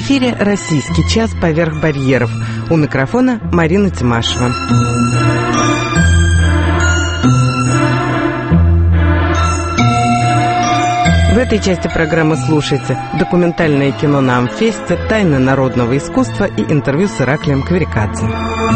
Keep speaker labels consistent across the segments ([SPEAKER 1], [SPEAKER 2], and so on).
[SPEAKER 1] эфире «Российский час. Поверх барьеров». У микрофона Марина Тимашева. В этой части программы слушайте документальное кино на Амфесте, тайны народного искусства и интервью с Ираклием Кверикадзе.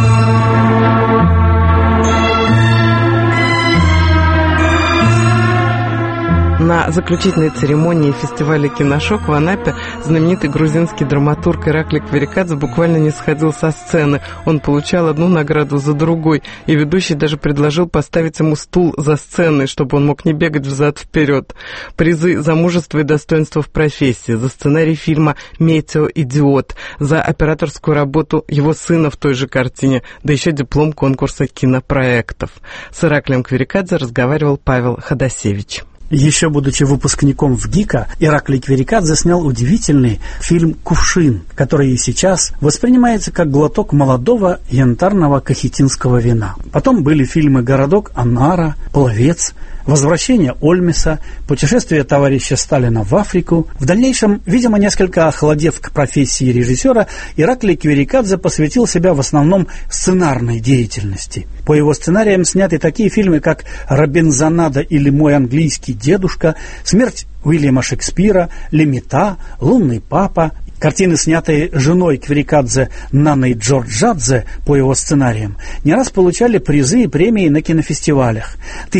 [SPEAKER 1] На заключительной церемонии фестиваля «Киношок» в Анапе знаменитый грузинский драматург Ираклий Кверикадзе буквально не сходил со сцены. Он получал одну награду за другой, и ведущий даже предложил поставить ему стул за сценой, чтобы он мог не бегать взад-вперед. Призы за мужество и достоинство в профессии, за сценарий фильма «Метеоидиот», за операторскую работу его сына в той же картине, да еще диплом конкурса кинопроектов. С Ираклием Кверикадзе разговаривал Павел Ходосевич.
[SPEAKER 2] Еще будучи выпускником ВГИКа, Ираклий Кверикадзе снял удивительный фильм «Кувшин», который и сейчас воспринимается как глоток молодого янтарного кахетинского вина. Потом были фильмы «Городок Анара», «Пловец», «Возвращение Ольмеса», «Путешествие товарища Сталина в Африку». В дальнейшем, видимо, несколько охладев к профессии режиссера, Ираклий Кверикадзе посвятил себя в основном сценарной деятельности. По его сценариям сняты такие фильмы, как «Робинзонада» или «Мой английский дедушка», «Смерть Уильяма Шекспира», «Лемита», «Лунный папа». Картины, снятые женой Кверикадзе Наной Джорджадзе по его сценариям, не раз получали призы и премии на кинофестивалях.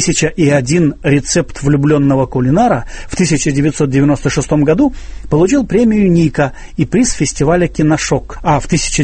[SPEAKER 2] «1001 рецепт влюбленного кулинара» в 1996 году получил премию Ника и приз фестиваля «Киношок», а в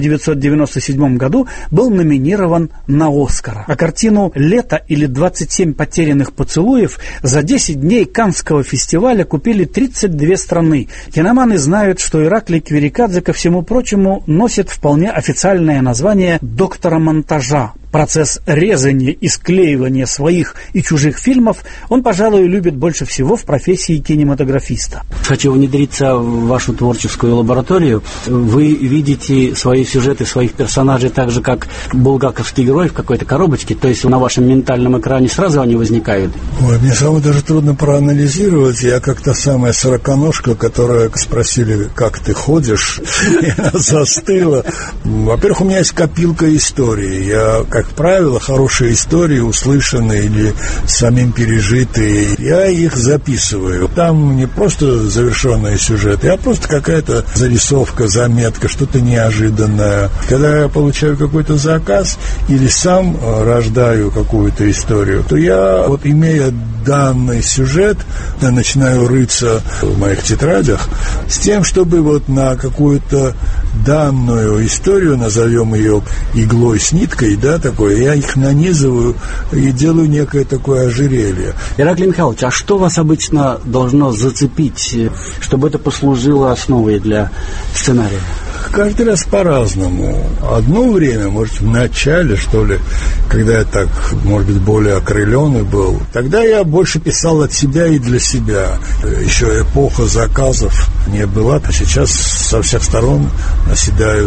[SPEAKER 2] 1997 году был номинирован на «Оскара». А картину «Лето» или «27 потерянных поцелуев» за 10 дней Каннского фестиваля купили 32 страны. Киноманы знают, что Ираклий Кверикадзе, ко всему прочему, носит вполне официальное название доктора монтажа. Процесс резания и склеивания своих и чужих фильмов он, пожалуй, любит больше всего в профессии кинематографиста.
[SPEAKER 3] Хочу внедриться в вашу творческую лабораторию. Вы видите свои сюжеты, своих персонажей так же, как булгаковский герой в какой-то коробочке, то есть на вашем ментальном экране сразу они возникают?
[SPEAKER 4] Ой, мне самое даже трудно проанализировать. Я как та самая сороконожка, которая спросили, как ты ходишь, я застыла. Во-первых, у меня есть копилка истории. Я, как правило, хорошие истории, услышанные или самим пережитые, я их записываю. Там не просто завершенные сюжеты, а просто какая-то зарисовка, заметка, что-то неожиданное. Когда я получаю какой-то заказ или сам рождаю какую-то историю, то я, вот имея данный сюжет, я начинаю рыться в моих тетрадях с тем, чтобы вот на какую-то данную историю, назовем ее иглой с ниткой, да, такое, я их нанизываю и делаю некое такое ожерелье.
[SPEAKER 3] Ираклий Михайлович, а что вас обычно должно зацепить, чтобы это послужило основой для сценария?
[SPEAKER 4] Каждый раз по-разному. Одно время, может, в начале, что ли, когда я так, может быть, более окрыленный был, тогда я больше писал от себя и для себя. Еще эпоха заказов не была, а сейчас со всех сторон наседают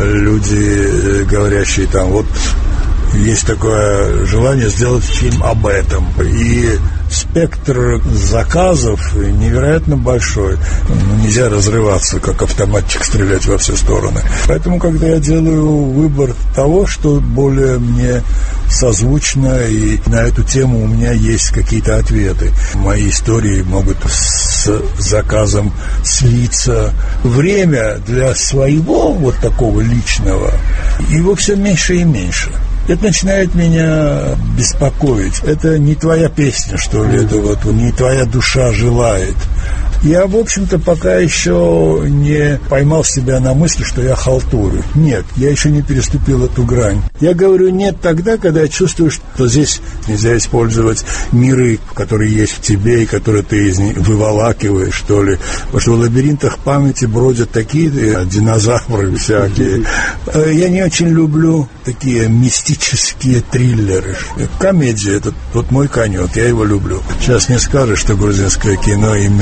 [SPEAKER 4] люди, говорящие там, вот есть такое желание сделать фильм об этом. И спектр заказов невероятно большой. Нельзя разрываться, как автоматчик, стрелять во все стороны. Поэтому, когда я делаю выбор того, что более мне созвучно, и на эту тему у меня есть какие-то ответы. Мои истории могут с заказом слиться. Время для своего вот такого личного, его все меньше и меньше. Это начинает меня беспокоить. Это не твоя песня, что ли, это вот не твоя душа желает. Я, в общем-то, пока еще не поймал себя на мысли, что я халтурю. Нет, я еще не переступил эту грань. Я говорю нет тогда, когда я чувствую, что здесь нельзя использовать миры, которые есть в тебе и которые ты из них выволакиваешь, что ли. Потому что в лабиринтах памяти бродят такие динозавры всякие. Я не очень люблю такие мистические триллеры. Комедия — это вот мой конек, я его люблю. Сейчас не скажешь, что грузинское кино имеет те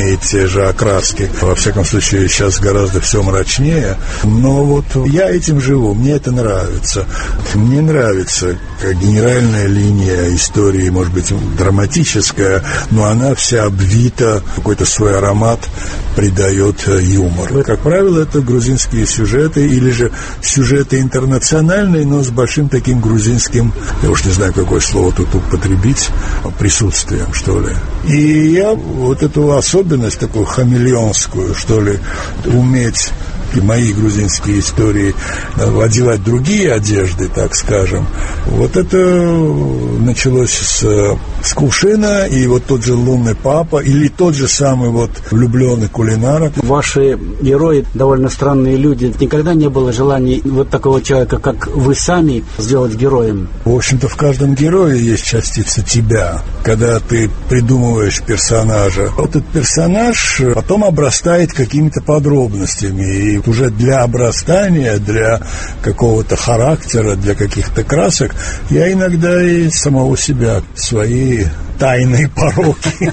[SPEAKER 4] те же окраски. Во всяком случае, сейчас гораздо все мрачнее. Но вот я этим живу, мне это нравится. Мне нравится генеральная линия истории, может быть, драматическая, но она вся обвита, какой-то свой аромат придает юмор. Как правило, это грузинские сюжеты или же сюжеты интернациональные, но с большим таким грузинским, я уж не знаю, какое слово тут употребить, присутствием, что ли. И я вот эту особенность, такую хамелеонскую, что ли, уметь и мои грузинские истории одевать другие одежды, так скажем. Вот это началось с «Кувшина», и вот тот же «Лунный папа», или тот же самый вот «Влюбленный кулинар».
[SPEAKER 3] Ваши герои довольно странные люди. Никогда не было желаний вот такого человека, как вы сами, сделать героем?
[SPEAKER 4] В общем-то, в каждом герое есть частица тебя. Когда ты придумываешь персонажа, этот персонаж потом обрастает какими-то подробностями, и уже для обрастания, для какого-то характера, для каких-то красок я иногда и самого себя, свои тайные пороки.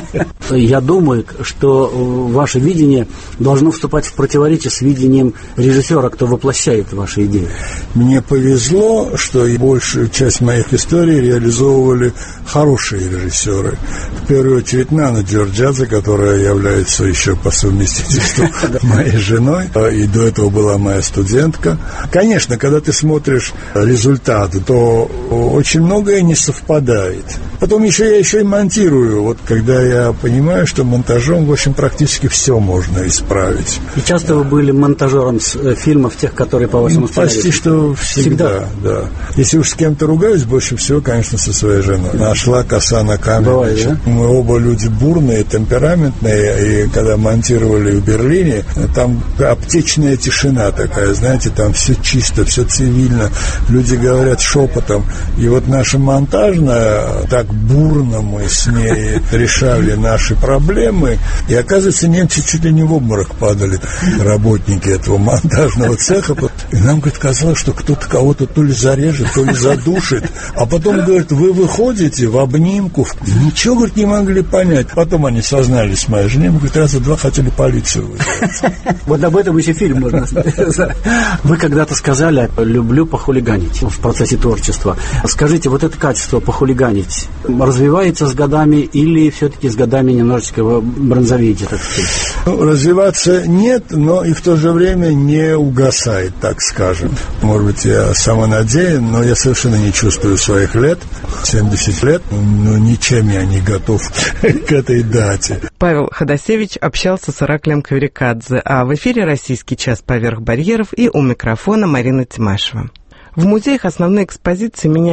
[SPEAKER 3] Я думаю, что ваше видение должно вступать в противоречие с видением режиссера, кто воплощает ваши идеи.
[SPEAKER 4] Мне повезло, что большую часть моих историй реализовывали хорошие режиссеры. В первую очередь Нана Джорджадзе, которая является еще по совместительству моей женой, и до этого была моя студентка. Конечно, когда ты смотришь результаты, то очень многое не совпадает. Потом я еще и монтирую, вот когда я понимаю, что монтажом, в общем, практически все можно исправить.
[SPEAKER 3] И часто вы были монтажером фильмов, тех, которые по вашему сценарию?
[SPEAKER 4] Почти что всегда, да. Если уж с кем-то ругаюсь, больше всего, конечно, со своей женой. Нашла коса на камень.
[SPEAKER 3] Бывает, да?
[SPEAKER 4] Мы оба люди бурные, темпераментные, и когда монтировали в Берлине, там аптечная тишина такая, знаете, там все чисто, все цивильно, люди говорят шепотом. И вот наша монтажная, так бурно мы с ней решали наши проблемы, и, оказывается, немцы чуть ли не в обморок падали, работники этого монтажного цеха, и нам, говорит, казалось, что кто-то кого-то то ли зарежет, то ли задушит, а потом, говорит, вы выходите в обнимку, ничего, говорит, не могли понять. Потом они сознались с моей женой, говорит, раза два хотели полицию вызвать.
[SPEAKER 3] Вот об этом еще фильм можно снять. Вы когда-то сказали, люблю похулиганить в процессе творчества. Скажите, вот это качество похулиганить развивается с годами или все-таки с годами немножечко бронзовеете, так сказать?
[SPEAKER 4] Развиваться нет, но и в то же время не угасает, так скажем. Может быть, я самонадеян, но я совершенно не чувствую своих лет, 70 лет, но ничем я не готов к этой дате.
[SPEAKER 1] Павел Ходосевич общался с Ираклием Кверикадзе, а в эфире «Российский час поверх барьеров» и у микрофона Марина Тимашева. В музеях основные экспозиции меняют